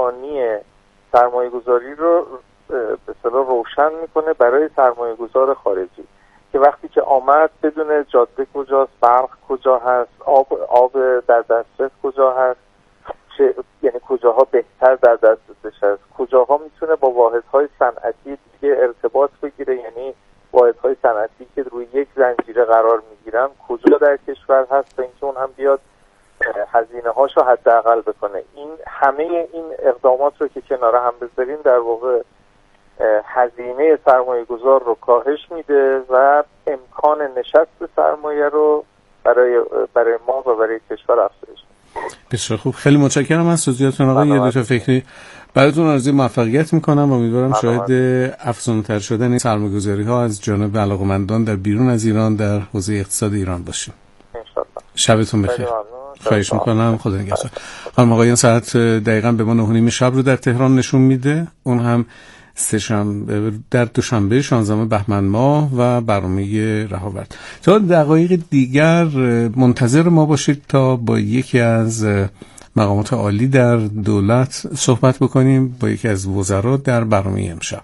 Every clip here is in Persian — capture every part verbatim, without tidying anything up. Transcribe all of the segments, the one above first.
مبانی سرمایه گذاری رو به اصطلاح روشن میکنه برای سرمایه گذار خارجی که وقتی که آمد بدون جاده کجاست، برق کجا هست، آب آب در دسترس کجا هست، چه یعنی کجاها بهتر در دسترسش هست، کجاها میتونه با واحدهای صنعتی دیگه ارتباط بگیره، یعنی واحدهای صنعتی که روی یک زنجیره قرار میگیرن کجا در کشور هست تا اینکه اون هم بیاد هزینه هاشو حداقل بکنه. این همه این اقدامات رو که کنار هم بذاریم در واقع هزینه سرمایه گذار رو کاهش میده و امکان نشست سرمایه رو برای برای ما و برای کشور افزایش میده. بسیار خوب، خیلی متشکرم از توضیحاتتون آقای. یه دو تا فکری براتون آرزوی موفقیت میکنم و امیدوارم شاهد افزون‌تر شدن این سرمایه‌گذاری ها از جانب علاقه‌مندان در بیرون از ایران در حوزه اقتصاد ایران باشیم. ان شاءالله. شبتون بخیر. خواهش میکنم. خدا نگهدار. خانم آقایان، ساعت دقیقاً به ما نه و نیم شب رو در تهران نشون میده. اون هم سه شنبه در دوشنبه شانزدهم بهمن ماه و برنامه رهاورد. تا دقایق دیگر منتظر ما باشید تا با یکی از مقامات عالی در دولت صحبت بکنیم، با یکی از وزرا در برنامه امشب.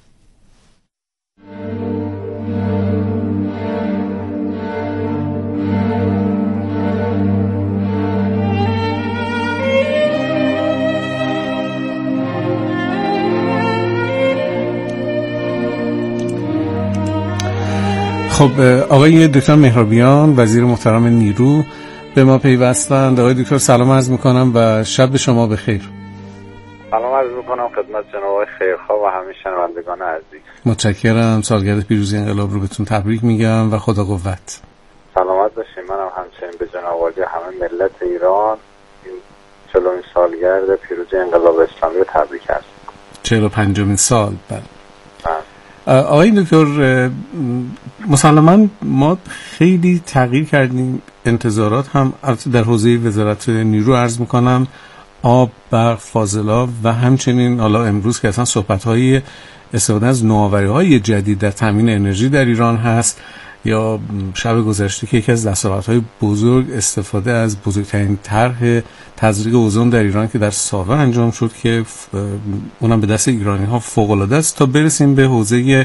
خب آقای دکتر مهرابیان وزیر محترم نیرو به ما پیوستند. آقای دکتر سلام عرض میکنم و شب شما بخیر. سلام عرض میکنم خدمت جناب آقای خیرخواه و همه شنوندگان عزیز. متشکرم. سالگرد پیروزی انقلاب رو بهتون تبریک میگم و خدا قوت. سلامت باشین. منم همچنین به جناب عالی همه ملت ایران این چهلمین سالگرد پیروزی انقلاب اسلامی رو تبریک عرض میکنم. چهل و پنجمین سال. بله. آقای دکتر، مسلماً ما خیلی تغییر کردیم، انتظارات هم در حوزه وزارت نیرو عرض میکنم، آب، برق، فاضلاب و همچنین حالا امروز که اصلا صحبت‌های استفاده از نوآوری‌های جدید در تامین انرژی در ایران هست، یا شب گذشته که یکی از دستاوردهای بزرگ استفاده از بزرگترین طرح تزریق اوزون در ایران که در ساوه انجام شد که اونم به دست ایرانی‌ها فوق‌العاده است، تا برسیم به حوزه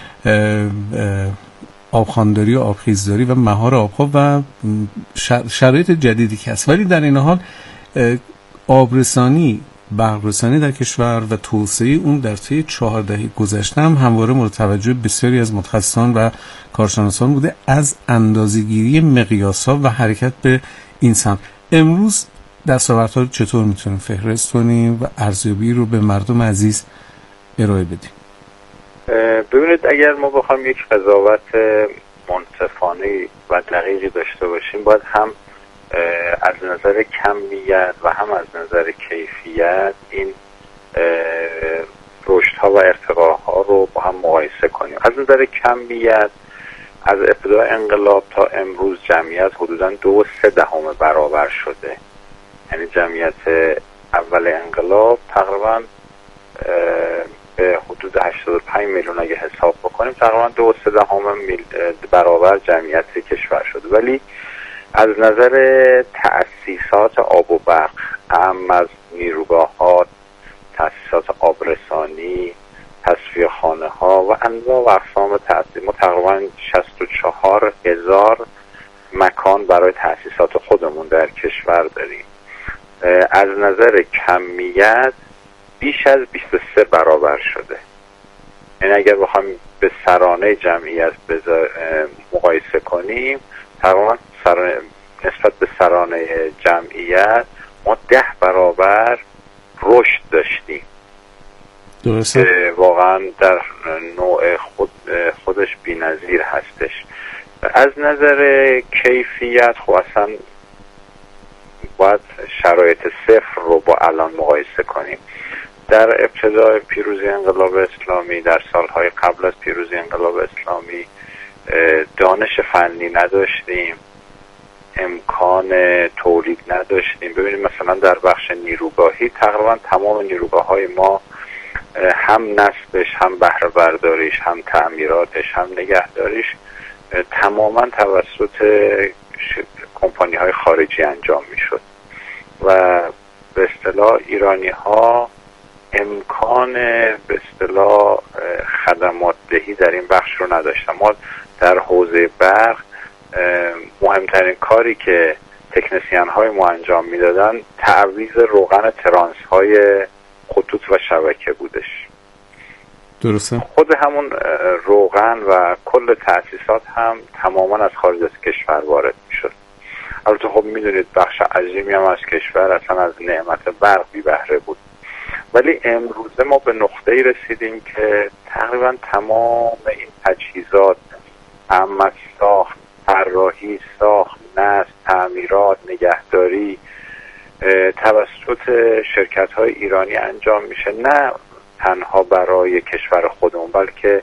آبخوانداری و آبخیزداری و مهار آبها و شرایط جدیدی که هست. ولی در این حال آبرسانی، برق‌رسانی در کشور و توسعه اون در طی چهار دهه گذشته هم همواره مورد توجه بسیاری از متخصصان و کارشناسان بوده، از اندازه‌گیری مقیاس‌ها و حرکت به این سمت. امروز دستاوردها رو چطور میتونیم فهرست کنیم و ارزیابی رو به مردم عزیز ارائه بدیم؟ ببینید، اگر ما بخوایم یک قضاوت منصفانه و دقیقی داشته باشیم، باید هم از نظر کمیت و هم از نظر کیفیت این رشدها و ارتقاها رو با هم مقایسه کنیم. از نظر کمیت، از ابتدای انقلاب تا امروز جمعیت حدوداً دو و سه دهم برابر شده. یعنی جمعیت اول انقلاب تقریباً به حدود هشتاد و پنج میلیون اگه حساب بکنیم، تقریباً دو و سه دهم برابر جمعیت کشور شده. ولی از نظر تأسیسات آب و برق، اهم از نیروگاهات، تأسیسات آبرسانی، تصفیه خانه ها و انواع و اقسام تأسیس، ما تقریبا شصت و چهار هزار مکان برای تأسیسات خودمون در کشور داریم. از نظر کمیت بیش از بیست و سه برابر شده. یعنی اگر بخوایم به سرانه جمعیت مقایسه کنیم، تقریبا نسبت به سرانه جمعیت ما ده برابر رشد داشتیم. درسته. واقعا در نوع خود خودش بی‌نظیر هستش. از نظر کیفیت خب اصلا باید شرایط صفر رو با الان مقایسه کنیم. در ابتدای پیروزی انقلاب اسلامی، در سالهای قبل از پیروزی انقلاب اسلامی، دانش فنی نداشتیم، امکان تولید نداشتیم. ببینید مثلا در بخش نیروگاهی تقریبا تمام نیروگاه‌های ما هم نصبش، هم بهره برداریش، هم تعمیراتش، هم نگهداریش تماما توسط کمپانی‌های خارجی انجام می‌شد و به اصطلاح ایرانی‌ها امکان به اصطلاح خدمات دهی در این بخش رو نداشتن. ما در حوزه برق مهمترین کاری که تکنسین های ما انجام میدادن تعویض روغن ترانس های خطوط و شبکه بودش. درسته. خود همون روغن و کل تأسیسات هم تماما از خارج از کشور وارد میشد. البته خب میدونید بخش عظیمی هم از کشور اصلا از نعمت برق بی بهره بود، ولی امروزه ما به نقطه‌ای رسیدیم که تقریبا تمام این تجهیزات، عمد ساخت، طراحی، ساخت، نصب، تعمیرات، نگهداری توسط شرکت‌های ایرانی انجام میشه، نه تنها برای کشور خودمون بلکه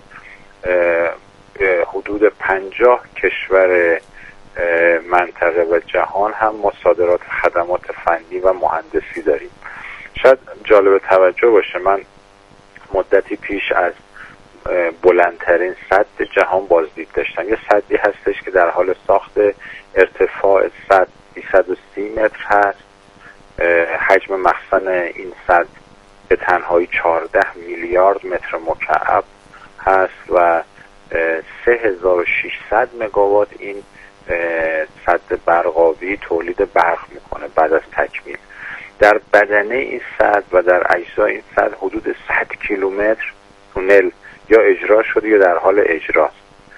حدود پنجاه کشور منطقه و جهان هم ما صادرات خدمات فنی و مهندسی داریم. شاید جالب توجه باشه، من مدتی پیش از بلندترین سد جهان بازدید داشتم. یه سدی هستش که در حال ساخت، ارتفاع سد دویست و سی متر هست، حجم مخزن این سد به تنهایی چهارده میلیارد متر مکعب هست و سه هزار و ششصد مگاوات این سد برقابی تولید برق میکنه بعد از تکمیل. در بدنه این سد و در اجزای این سد حدود صد کیلومتر تونل یا اجرا شده یا در حال اجراست.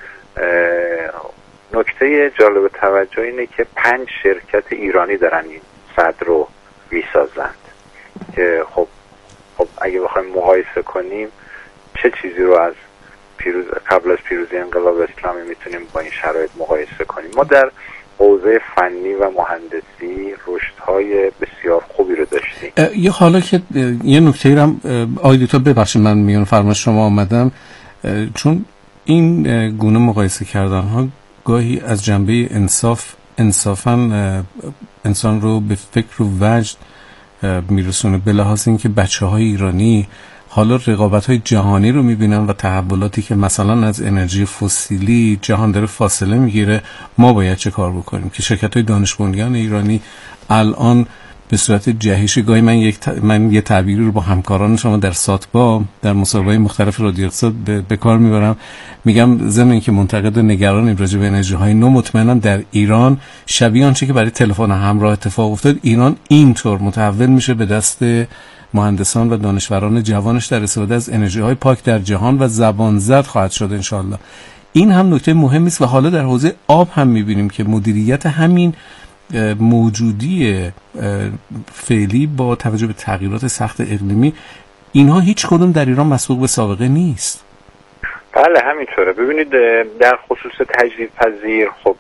نکته جالب توجه اینه که پنج شرکت ایرانی دارن این سد رو میسازند که خب خب اگه بخوایم مقایسه کنیم چه چیزی رو از پیروز قبل از پیروزی انقلاب اسلامی میتونیم با این شرایط مقایسه کنیم. ما در حوزه فنی و مهندسی رشدهای بسیار خوبی رو داشتیم. یه حالا که یه نکته رو آقای دکتر ببخشید من میون فرمایش شما آمدم، چون این گونه مقایسه کردن ها گاهی از جنبه انصاف انصافاً انسان رو به فکر و وجد میرسونه، به لحاظ اینکه بچه‌های ایرانی حالا رقابت‌های جهانی رو می‌بینن و تحولاتی که مثلا از انرژی فسیلی جهان داره فاصله میگیره، ما باید چه کار بکنیم که شرکت‌های دانش بنیان ایرانی الان به صورت جهش، گاهی من یک ت... من یه تعبیری رو با همکاران شما در ساتبا در مسابقات مختلف رادیو اقتصاد به... به کار میبرم، میگم ضمن اینکه منتقد و نگران راجع به انرژی‌های نو، مطمئناً در ایران شبیه آنچه که برای تلفن همراه اتفاق افتاد، ایران اینطور متحول میشه به دست مهندسان و دانشوران جوانش در استفاده از انرژی‌های پاک در جهان و زبان زد خواهد شد انشالله. این هم نکته مهمی است. و حالا در حوزه آب هم می‌بینیم که مدیریت همین موجودی فعلی با توجه به تغییرات سخت اقلیمی، اینها هیچ کدوم در ایران مسبوق به سابقه نیست. بله همینطوره. ببینید در خصوص تجدیدپذیر خب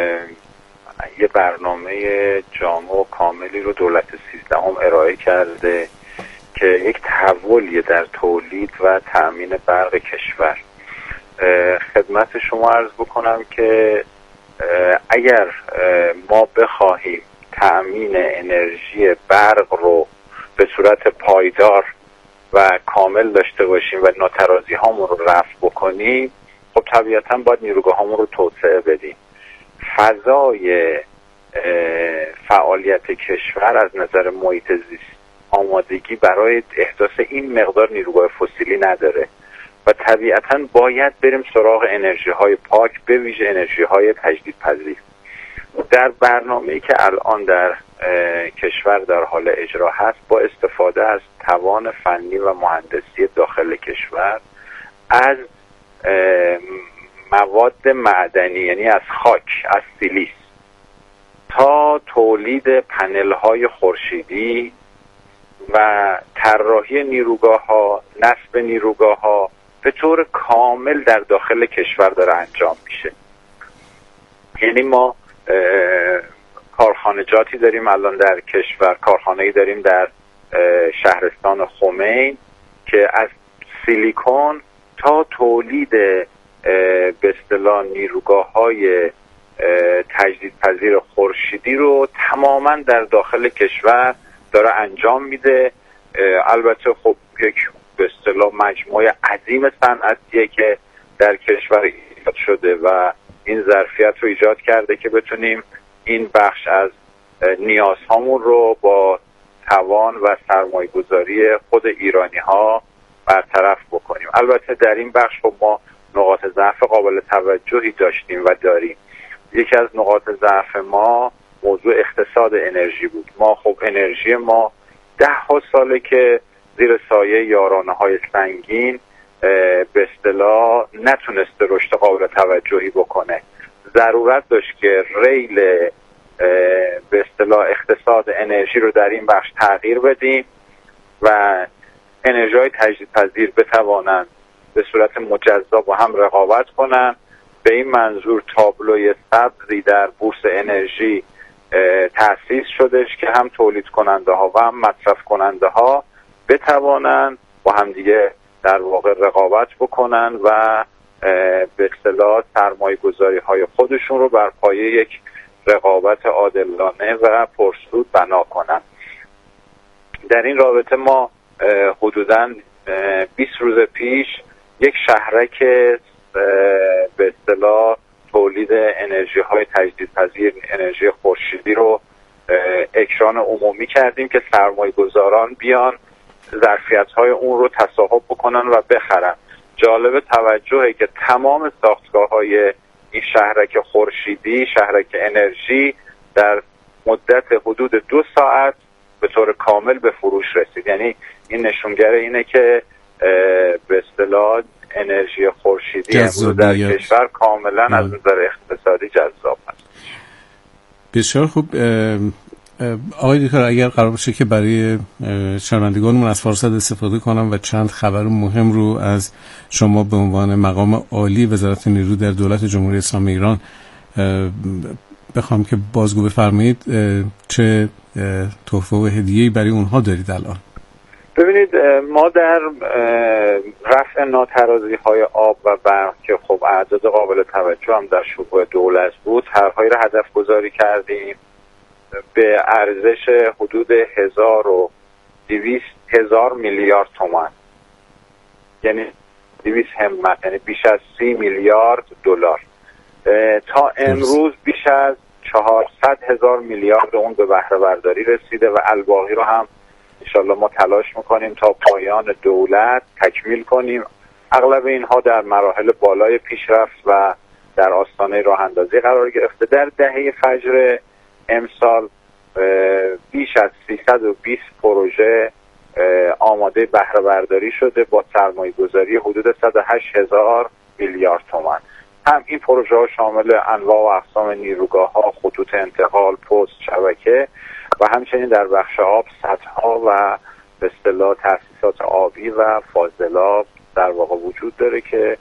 یه برنامه جامع و کاملی رو دولت سیزدهم ارائه کرده که یک تحولیه در تولید و تأمین برق کشور. خدمت شما عرض بکنم که اگر ما بخواهیم تأمین انرژی برق رو به صورت پایدار و کامل داشته باشیم و ناترازی هامون رو رفع بکنیم، خب طبیعتاً باید نیروگاه هامون رو توسعه بدیم. فضای فعالیت کشور از نظر محیط زیست آمادگی برای احداث این مقدار نیروگاه فسیلی نداره و طبیعتاً باید بریم سراغ انرژی های پاک، به ویژه انرژی های تجدیدپذیر. در برنامه‌ای که الان در کشور در حال اجرا هست، با استفاده از توان فنی و مهندسی داخل کشور از مواد معدنی، یعنی از خاک، از سیلیس، تا تولید پنل های خورشیدی و طراحی نیروگاه ها، نصب نیروگاه ها به طور کامل در داخل کشور داره انجام میشه. یعنی ما کارخانجاتی داریم الان در کشور، کارخانه‌ای داریم در شهرستان خمین که از سیلیکون تا تولید به اصطلاح نیروگاه های تجدیدپذیر خورشیدی رو تماما در داخل کشور داره انجام میده. البته خب یک به اصطلاح مجموعه عظیم صنعتیه که در کشور ایجاد شده و این ظرفیت رو ایجاد کرده که بتونیم این بخش از نیازهامون رو با توان و سرمایه‌گذاری خود ایرانی‌ها برطرف بکنیم. البته در این بخش خب ما نقاط ضعف قابل توجهی داشتیم و داریم. یکی از نقاط ضعف ما موضوع اقتصاد انرژی بود. ما خب انرژی ما ده ها ساله که زیر سایه یارانه‌های سنگین به اصطلاح نتونسته رشد قابل توجهی بکنه. ضرورت داشت که ریل به اصطلاح اقتصاد انرژی رو در این بخش تغییر بدیم و انرژی‌های تجدیدپذیر بتوانند به صورت مجزا با هم رقابت کنند. به این منظور تابلوی سبزی در بورس انرژی تأسیس شدش که هم تولید کننده ها و هم مصرف کننده ها بتوانند با هم دیگه در واقع رقابت بکنن و به اصطلاح سرمایه گذاری های خودشون رو بر پایه یک رقابت عادلانه و پرسود بنا کنن. در این رابطه ما حدوداً بیست روز پیش یک شهرک به اصطلاح تولید انرژی های تجدیدپذیر انرژی خورشیدی رو اکران عمومی کردیم که سرمایه گذاران بیان ظرفیت های اون رو تصاحب بکنن و بخرن. جالب توجهه که تمام ساختگاه های این شهرک خورشیدی، شهرک انرژی در مدت حدود دو ساعت به طور کامل به فروش رسید. یعنی این نشونگر اینه که به اصطلاح انرژی خورشیدی امروز در کشور کاملا از نظر اقتصادی جذاب است. بسیار خوب. آقای دکتر اگر قرار باشه که برای شنوندگانمون از فرصت استفاده کنم و چند خبر مهم رو از شما به عنوان مقام عالی وزارت نیرو در دولت جمهوری اسلامی ایران بخوام که بازگو بفرمایید، چه تحفه و هدیه‌ای برای اونها دارید الان؟ ببینید ما در رفع ناترازی‌های آب و برق که خب اعداد قابل توجه هم در شکوه دولت بود، طرح‌هایی را هدف گذاری کردیم به ارزش حدود هزار و دویست هزار میلیارد تومان، یعنی دویست همت، یعنی بیش از سی میلیارد دلار. تا امروز بیش از چهارصد هزار میلیارد اون به بهره برداری رسیده و الباقی رو هم انشالله ما تلاش میکنیم تا پایان دولت تکمیل کنیم. اغلب اینها در مراحل بالای پیشرفت و در آستانه راه اندازی قرار گرفته. در دهه فجر امسال بیش از سیصد و بیست پروژه آماده بهره برداری شده با سرمایه گذاری حدود صد و هشت هزار میلیارد تومان. هم این پروژه ها شامل انواع و اقسام نیروگاه ها، خطوط انتقال، پست، شبکه و همچنین در بخش آب سدها و به اصطلاح تأسیسات آبی و فاضلاب در واقع وجود داره که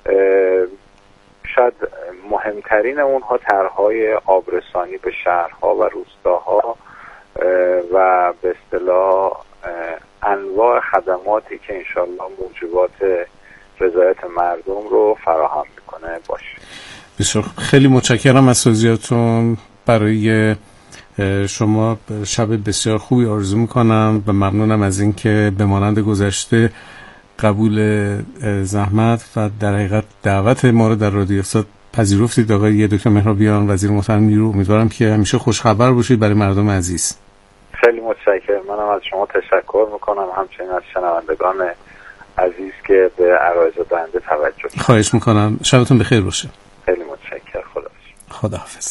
شاید مهمترین اونها طرح‌های آبرسانی به شهرها و روستاها و به اصطلاح انواع خدماتی که انشالله موجبات رضایت مردم رو فراهم میکنه باشه. بسیار خیلی متشکرم از توضیحاتون. برای شما شب بسیار خوبی آرزو میکنم و ممنونم از اینکه به مانند گذشته قبول زحمت و در حقیقت دعوت ما رو در رادیو استاد پذیرفتید. آقای دکتر مهرابیان وزیر محترم نیرو، امیدوارم که همیشه خوشخبر باشید برای مردم عزیز. خیلی متشکرم. منم از شما تشکر میکنم، همچنین از شنوندگان عزیز که به عرایض بنده توجه. خواهش میکنم. شبتون بخیر باشه. خیلی متشکرم. خدا خداحافظ.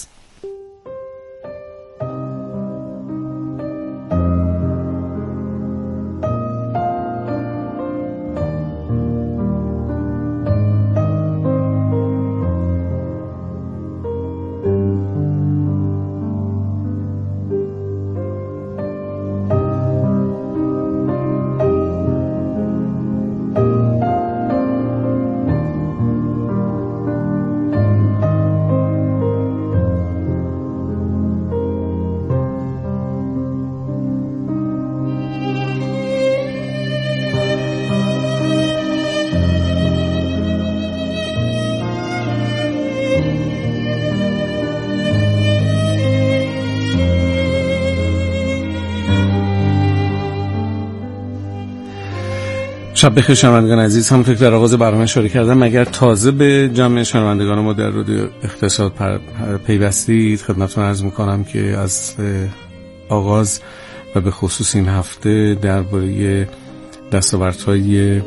شب بخیر شنوندگان عزیز. همونطور که در آغاز برنامه اشاره کردم، اگر تازه به جمع شنوندگان ما در رادیو اقتصاد پیوستید، خدمتتون عرض میکنم که از آغاز و به خصوص این هفته درباره دستاوردهای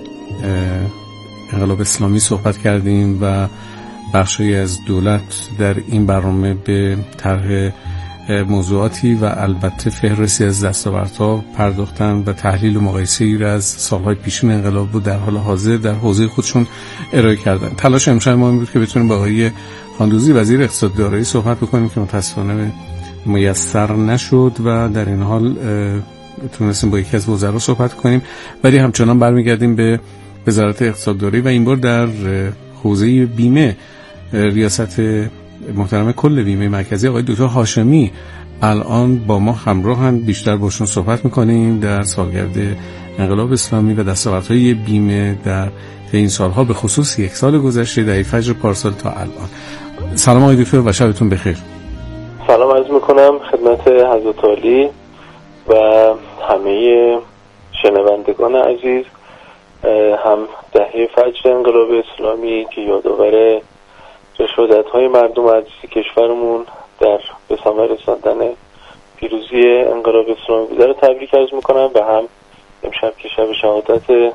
انقلاب اسلامی صحبت کردیم و بخشی از دولت در این برنامه به طرح موضوعاتی و البته فهرستی از دستاوردها پرداختن و تحلیل و مقایسه‌ای را از سالهای پیشین انقلاب بود در حال حاضر در حوزه خودشون ارائه کردن. تلاش امشب ما این بود که بتونیم با آقای خاندوزی وزیر اقتصاد دارایی صحبت بکنیم که متاسفانه میسر نشد و در این حال تونستیم با یکی از وزرا صحبت کنیم، ولی همچنان برمیگردیم به وزارت اقتصاد دارایی و این بار در حوزه بیمه. ریاست محترم کل بیمه مرکزی آقای دکتر هاشمی الان با ما همراهند. بیشتر باشون صحبت میکنیم در سالگرد انقلاب اسلامی و دستاوردهای بیمه در این سالها، به خصوص یک سال گذشته در فجر پارسال تا الان. سلام آقای دکتر و شبتون بخیر. سلام عرض میکنم خدمت حضرت عالی و همه شنوندگان عزیز. هم دهه فجر انقلاب اسلامی که یادآور رشادت‌های مردم عزیز کشورمون در به ثمر رساندن پیروزی انقلاب اسلامی بوده رو تبریک عرض میکنم و هم امشب که شب شهادت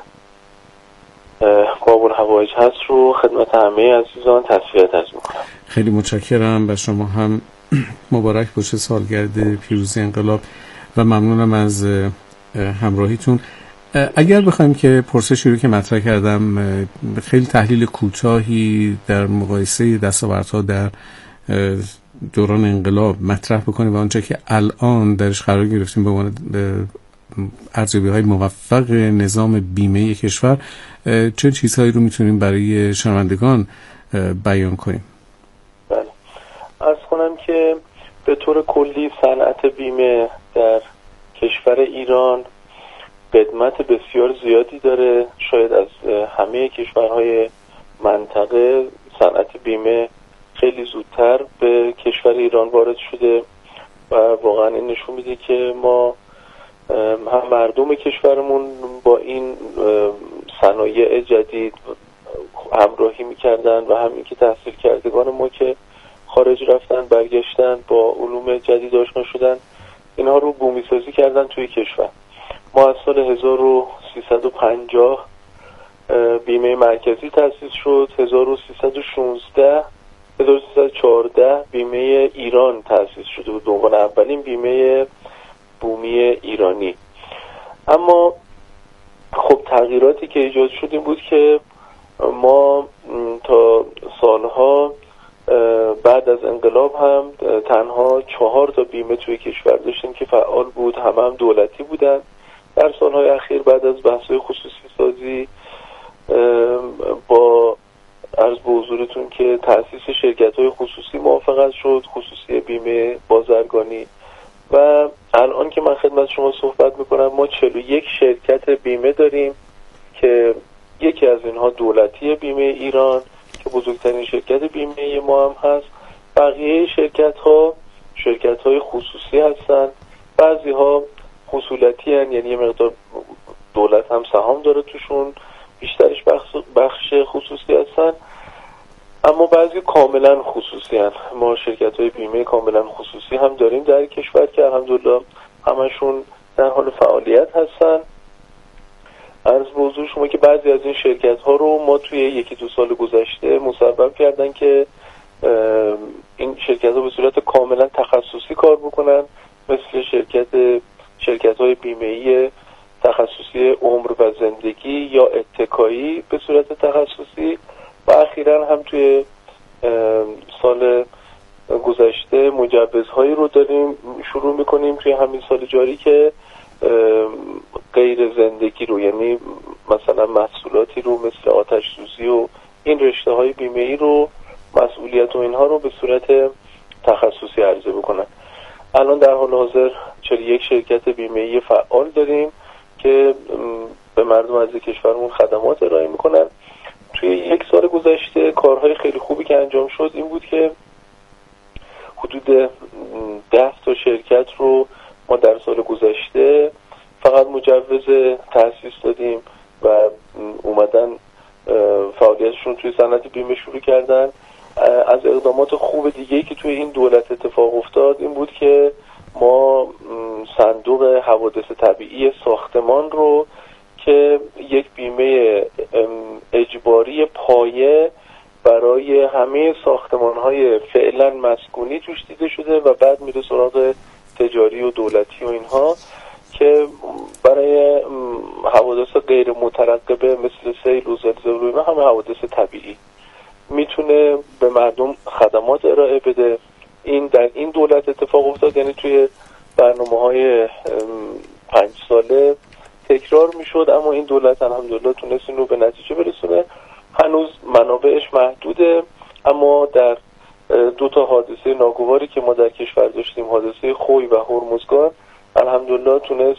باب الحوائج هست رو خدمت همه عزیزان تسلیت عرض میکنم. خیلی متشکرم و شما هم مبارک باشه سالگرد پیروزی انقلاب و ممنونم از همراهیتون. اگر بخوایم که پرسشی رو که مطرح کردم خیلی تحلیل کوتاهی در مقایسه دستاوردها در دوران انقلاب مطرح بکنیم و آنچه که الان درش قرار گرفتیم به عنوان ارزیابی‌های موفق نظام بیمه کشور، چه چیزهایی رو میتونیم برای شنوندگان بیان کنیم؟ بله، عرض کنم که به طور کلی صنعت بیمه در کشور ایران خدمت بسیار زیادی داره. شاید از همه کشورهای منطقه صنعت بیمه خیلی زودتر به کشور ایران وارد شده و واقعا این نشون میده که ما هم مردم کشورمون با این صنایع جدید همراهی میکردن و هم اینکه تحصیل کردگان ما که خارج رفتن برگشتن با علوم جدید آشنا شدن، اینها رو بومی سازی کردن توی کشور. ما از سال هزار و سیصد و پنجاه بیمه مرکزی تأسیس شد، هزار و سیصد و شانزده هزار و سیصد و چهارده بیمه ایران تأسیس شده بود، به عنوان اولین بیمه بومی ایرانی. اما خب تغییراتی که ایجاد شد این بود که ما تا سالها بعد از انقلاب هم تنها چهار تا بیمه توی کشور داشتیم که فعال بود، همه هم دولتی بودن. در سالهای اخیر بعد از بحث‌های خصوصی سازی با عرض به حضورتون که تأسیس شرکت‌های خصوصی موافقت شد، خصوصی بیمه بازرگانی، و الان که من خدمت شما صحبت میکنم ما چهل و یک شرکت بیمه داریم که یکی از اینها دولتی بیمه ایران که بزرگترین شرکت بیمه ما هم هست. بقیه شرکت‌ها شرکت‌های خصوصی هستن، بعضی‌ها خصولتی هن، یعنی یه مقدار دولت هم سهام داره توشون، بیشترش بخش, بخش خصوصی هستن، اما بعضی کاملا خصوصی هن. ما شرکت های بیمه کاملا خصوصی هم داریم در کشور که الحمدلله همشون در حال فعالیت هستن. عرض به حضور شما که بعضی از این شرکت ها رو ما توی یکی دو سال گذشته مسبب کردن که این شرکت ها به صورت کاملا تخصصی کار بکنن، مثل شرکت شرکت های بیمه‌ای تخصصی عمر و زندگی یا اتکایی به صورت تخصصی، و اخیراً هم توی سال گذشته مجوزهایی رو داریم شروع میکنیم توی همین سال جاری که غیر زندگی رو، یعنی مثلا محصولاتی رو مثل آتش سوزی و این رشته های بیمه‌ای رو، مسئولیت و اینها رو به صورت تخصصی عرضه بکنن. الان در حال حاضر چهل و یک شرکت بیمه‌ای فعال داریم که به مردم از کشورمون خدمات ارائه میکنن. توی یک سال گذشته کارهای خیلی خوبی که انجام شد این بود که حدود ده تا شرکت رو ما در سال گذشته فقط مجوز تأسیس دادیم و اومدن فعالیتشون توی صنعت بیمه شروع کردن. از اقدامات خوب دیگه‌ای که توی این دولت اتفاق افتاد این بود که ما صندوق حوادث طبیعی ساختمان رو که یک بیمه اجباری پایه برای همه ساختمان‌های فعلا مسکونی توش دیده شده و بعد میره سراغ تجاری و دولتی و اینها که برای حوادث غیر مترقبه مثل سیل و زلزله و اینا همه حوادث طبیعی میتونه به مردم خدمات ارائه بده. این در این دولت اتفاق افتاد، یعنی توی برنامه‌های پنج ساله تکرار میشد، اما این دولت الحمدلله تونست این رو به نتیجه برسونه. هنوز منابعش محدوده، اما در دو تا حادثه ناگواری که ما در کشور داشتیم، حادثه خوی و هرمزگان، الحمدلله تونست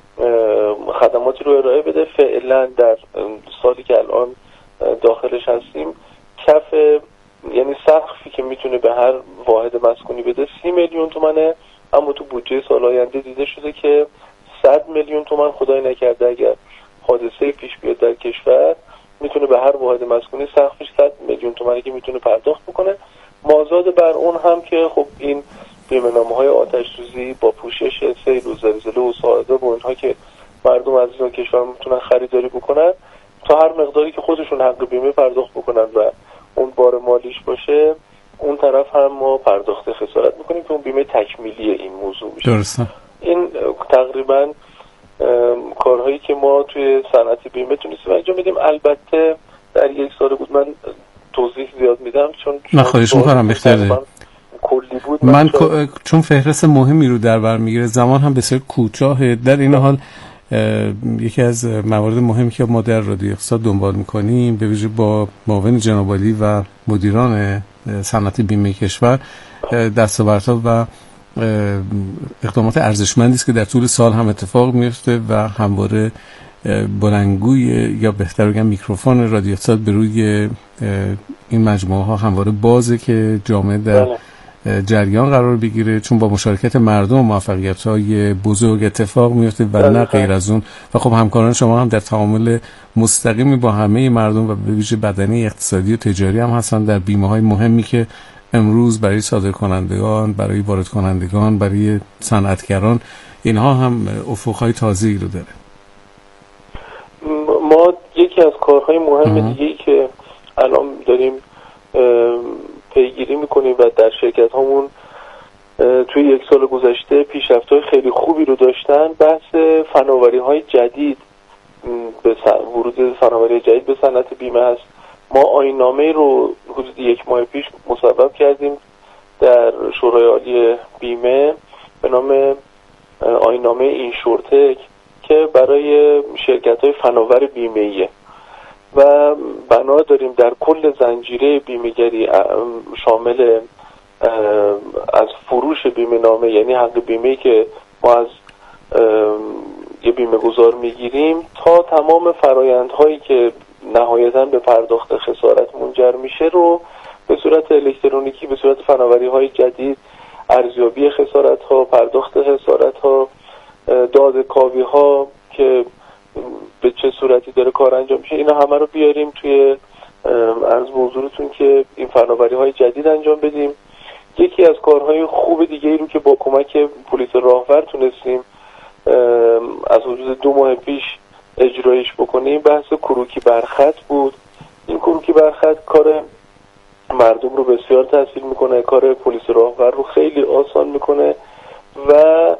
خدماتی رو ارائه بده. فعلا در سالی که الان داخلش هستیم کف یعنی سقفی که میتونه به هر واحد مسکونی بده سی میلیون تومنه، اما تو بودجه سال آینده دیده شده که صد میلیون تومان خدای نکرده اگر حادثه پیش بیاد در کشور میتونه به هر واحد مسکونی سقفش صد میلیون تومانی که میتونه پرداخت بکنه. مازاد بر اون هم که خب این بیمه‌نامه‌های آتش سوزی با پوشش سیل و زلزله و صاعقه و اینها که مردم از این کشور میتونن خریداری بکنن تا هر مقداری که خودشون حق بیمه پرداخت بکنن و اون بار مالیش باشه، اون طرف هم ما پرداخت خسارت میکنیم که اون بیمه تکمیلی این موضوع میشه. درسته. این تقریبا کارهایی که ما توی صنعت بیمه تونستیم انجام بدیم. البته در یک سال بود، من توضیح زیاد میدم چون نه خواهش میکنم بهتره. کلی بود من من چون فهرست مهمی رو در بر میگیره، زمان هم بسیار کوتاهه. در این حال یکی از موارد مهمی که ما در رادیو اقتصاد دنبال میکنیم به ویژه با معاون جناب عالی و مدیران صنعت بیمه کشور دستاوردها و اقدامات ارزشمندی است که در طول سال هم اتفاق میفته و همواره بلندگوی یا بهتر بگم میکروفون رادیو اقتصاد به روی این مجموعه ها همواره بازه که جامعه در جریان قرار بگیره، چون با مشارکت مردم و موفقیت‌های بزرگ اتفاق میفته و نه غیر از اون. و خب همکاران شما هم در تعامل مستقیمی با همه مردم و به ویژه بدنه اقتصادی و تجاری هم هستن در بیمه‌های مهمی که امروز برای صادرکنندگان، برای وارد کنندگان، برای صنعتگران اینها هم افق‌های تازه‌ای رو داره. ما یکی از کارهای مهم دیگه‌ای که الان داریم پیگیری میکنیم و در شرکت هامون توی یک سال گذشته پیشرفت‌های خیلی خوبی رو داشتن، بحث فناوری‌های جدید به ورود فناوری جدید به صنعت بیمه هست. ما آیین‌نامه رو حدود یک ماه پیش مصوب کردیم در شورای عالی بیمه به نام آیین‌نامه اینشورتک که برای شرکت‌های فناور بیمه‌ایه و بنا داریم در کل زنجیره بیمه‌گری شامل از فروش بیمه نامه، یعنی حق بیمه‌ای که ما از یه بیمه گذار میگیریم، تا تمام فرایندهایی که نهایتاً به پرداخت خسارت منجر میشه رو به صورت الکترونیکی، به صورت فناوری‌های جدید، ارزیابی خسارت‌ها، پرداخت خسارت‌ها، داده‌کاوی‌ها که به چه صورتی داره کار انجام میشه، اینا همه رو بیاریم توی عرض به حضورتون که این فناوری‌های جدید انجام بدیم. یکی از کارهای خوب دیگه ای رو که با کمک پلیس راهور تونستیم از حدود دو ماه پیش اجرایش بکنیم بحث کروکی برخط بود. این کروکی برخط کار مردم رو بسیار تسهیل میکنه، کار پلیس راهور رو خیلی آسان میکنه و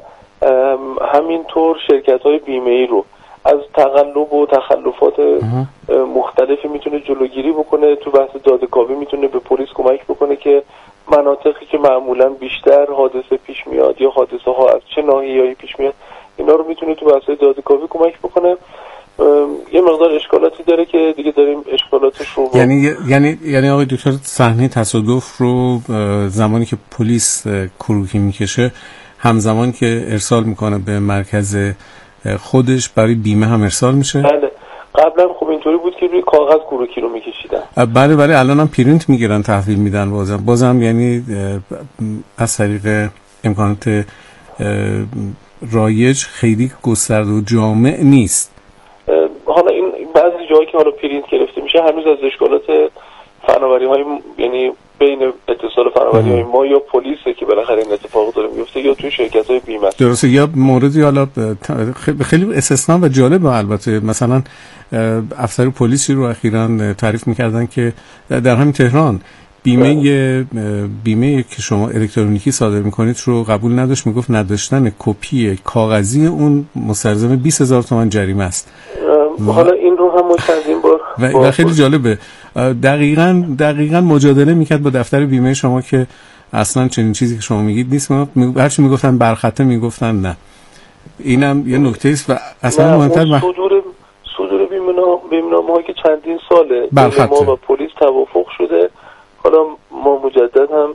همینطور شرکت‌های بیمه‌ای رو از تقلب و تخلفات مختلفی میتونه جلوگیری بکنه. تو بحث داده‌کاوی میتونه به پلیس کمک بکنه که مناطقی که معمولا بیشتر حادثه پیش میاد یا حادثه ها از چه ناحیه‌ای پیش میاد، اینا رو میتونه تو بحث داده‌کاوی کمک بکنه. یه مقدار اشکالاتی داره که دیگه داریم اشکالاتش رو یعنی یعنی یعنی آقای دکتر صحنه تصادف رو زمانی که پلیس کروکی میکشه همزمان که ارسال میکنه به مرکز خودش برای بیمه هم ارسال میشه؟ بله. قبلا خب اینطوری بود که روی کاغذ کروکی رو میکشیدن. بله بله الان هم پرینت میگیرن تحویل میدن. بازم بازم یعنی از طریق امکانات رایج خیلی گسترده و جامع نیست. حالا این بعضی جایی که حالا پرینت گرفته میشه هنوز از اشکالات فناوری های یعنی بین اتصال فناوری ما یا پلیسه که بالاخره این اتفاق داره میفته یا توی شرکت‌های بیمه. درسته. یا موردی حالا خیلی استثنا و جالبه، البته مثلا افسر پلیسی رو اخیراً تعریف می‌کردن که در همین تهران بیمه بیمه که شما الکترونیکی صادر میکنید رو قبول نداشت، میگفت نداشتن کپی کاغذی اون مستلزم بیست هزار تومان جریمه است. حالا این رو هم چندین بار و, و خیلی جالبه، دقیقاً دقیقاً مجادله میکرد با دفتر بیمه شما که اصلا چنین چیزی که شما میگید نیست. هرچی میگفتن برخطه میگفتن نه. اینم یه نکته است و اصلا مهمتر ما صدور صدور بیمه‌نامه‌ای که چندین ساله بین ما و پلیس توافق شده. حالا ما مجدد هم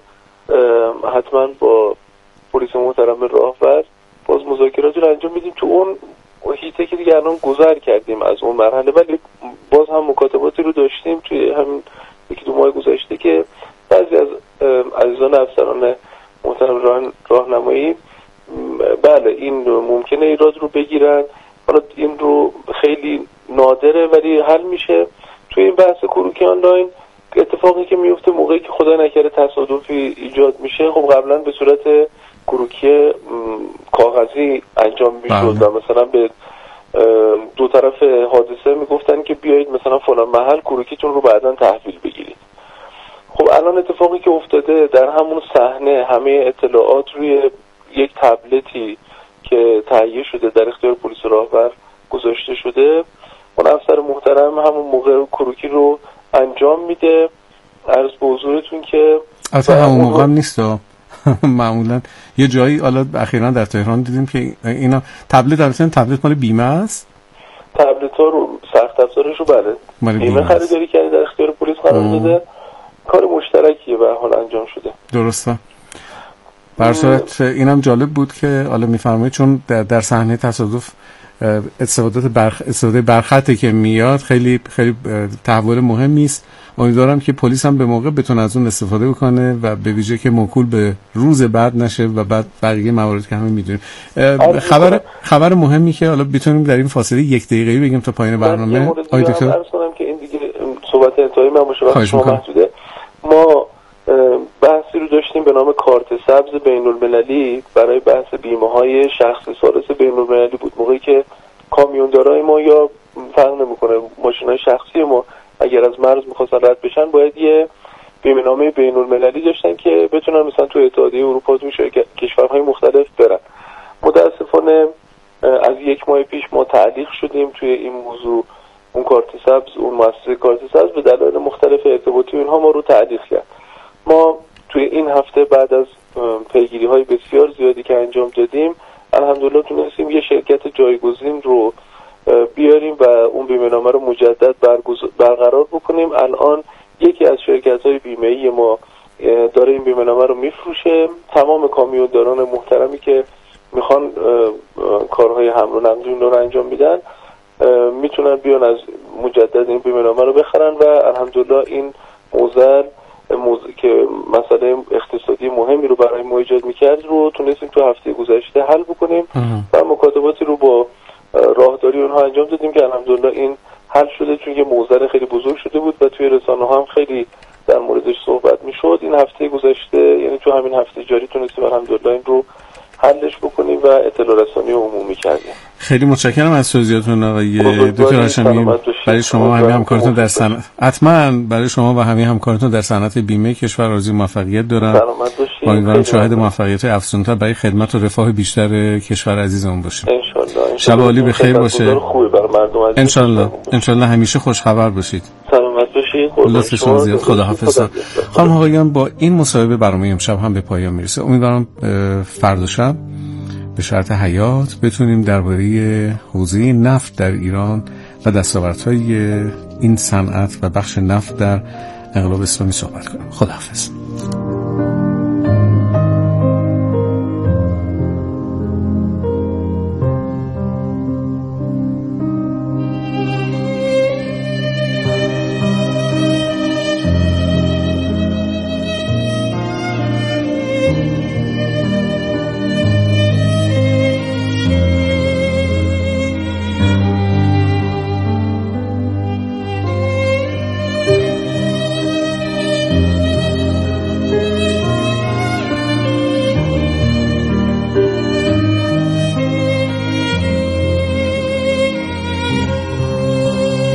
حتما با پلیس محترم راهور باز مذاکراتی رو انجام میدیم تو اون هیته که دیگه الان گذر کردیم از اون مرحله، ولی باز هم مکاتباتی رو داشتیم توی همین یکی دو ماه گذشته که بعضی از عزیزان افسران محترم راهنمایی بله این ممکنه ایراد رو بگیرن. حالا این رو خیلی نادره ولی حل میشه. توی این بحث کروکی آنلاین اتفاقی که میفته موقعی که خدا نکرده تصادفی ایجاد میشه، خب قبلا به صورت کروکی کاغذی انجام میشد و مثلا به دو طرف حادثه میگفتن که بیایید مثلا فلان محل کروکیتون رو بعداً تحویل بگیرید. خب الان اتفاقی که افتاده در همون صحنه همه اطلاعات روی یک تبلتی که تهیه شده در اختیار پلیس راهور گذاشته شده. اون افسر محترم همون موقع کروکی رو انجام میده. عرض به حضورتون که اصلا همون موقع هم نیست معمولا یه جایی حالا اخیراً در تهران دیدیم که اینا تبلت درستن تبلت مال بیمه است. تبلت ها رو سخت افزارش رو بله بیمه خریداری کردن در اختیار پلیس قرار داده. کار مشترکیه به حال انجام شده. درسته. بر صورت اینم جالب بود که حالا میفرمایید چون در, در صحنه تصادف استفاده برخ استفاده برخطی که میاد خیلی خیلی تحول مهمی است. امیدوارم که پلیس هم به موقع بتونه از اون استفاده بکنه و به ویژه که موکول به روز بعد نشه و بعد بقیه موارد که همه میدونیم. خبر خبر مهمی که حالا بتونیم در این فاصله یک دقیقه‌ای بگیم تا پایان برنامه. آقای دکتر عرض کنم که این دیگه صحبت انتهایی من باشه شما محدوده. ما بحثی رو داشتیم به نام کارت سبز بین‌المللی برای بحث بیمه‌های شخص ثالث بین‌المللی بود. موقعی که کامیوندارای ما یا فرق نمی‌کنه ماشین‌های شخصی ما اگر از مرز می‌خواستن رد بشن باید یه بیمه‌نامه بین‌المللی داشتن که بتونن مثلا تو اتحادیه اروپا تو کشورهای مختلف برن. متأسفانه از یک ماه پیش ما تعلیق شدیم توی این موضوع. اون کارت سبز اون مؤسسه کارت سبز به دلایل مختلف ارتباطی اینها ما رو تعلیق کرد. ما توی این هفته بعد از پیگیری‌های بسیار زیادی که انجام دادیم الحمدلله تونستیم یه شرکت جایگزین رو بیاریم و اون بیمه‌نامه رو مجدد برقرار بکنیم. الان یکی از شرکت‌های بیمه‌ای ما داره این بیمه‌نامه رو میفروشه. تمام کامیونداران محترمی که میخوان کارهای حمل و نقل رو انجام میدن میتونن بیان از مجدد این بیمه‌نامه رو بخرن و الحمدلله این موزل موضوع که مسئله اقتصادی مهمی رو برای ما ایجاد میکرد رو تونستیم تو هفته گذشته حل بکنیم و مکاتباتی رو با راهداری اونها انجام دادیم که الحمدلله این حل شده، چون یه موزل خیلی بزرگ شده بود و توی رسانه ها هم خیلی در موردش صحبت میشد. این هفته گذشته یعنی تو همین هفته جاری تونستیم الحمدلله این رو حلش بکنیم و اطلاع رسانی عمومی کردیم. خیلی متشکرم از توضیحاتتون آقای دکتر هاشمی. برای شما و همه همکارتون در صنعت حتما برای شما و همه همکارتون در صنعت بیمه کشور آرزوی موفقیت دارم. امیدوارم شاهد موفقیت افزونتر برای خدمت و رفاه بیشتر کشور عزیزمون باشیم. ان شاء الله. شب عالی بخیر باشه. خوبی برای مردم عزیز. ان شاء الله. ان شاء الله همیشه خوش خبر باشید. سلامت باشید. لطف شما زیاد. خداحافظ. خانم آقایان با این مصاحبه برنامه امشب هم به پایان میرسه. امیدوارم فردا شب به شرط حیات بتونیم درباره حوزه نفت در ایران و دستاوردهای این صنعت و بخش نفت در انقلاب اسلامی صحبت کنیم. خداحافظ.